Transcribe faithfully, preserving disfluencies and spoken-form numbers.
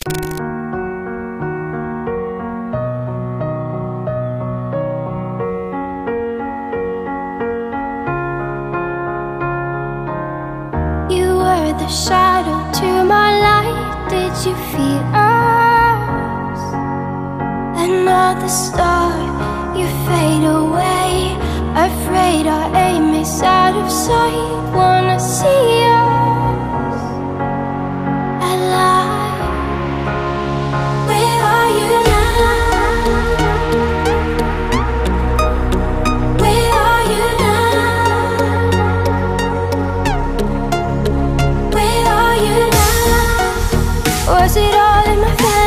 The shadow to my light, did you feel us? Another star, you fade away. Afraid our aim is out of sight. Wanna see us alive. Where are you now? Where are you now? Was it all in my face?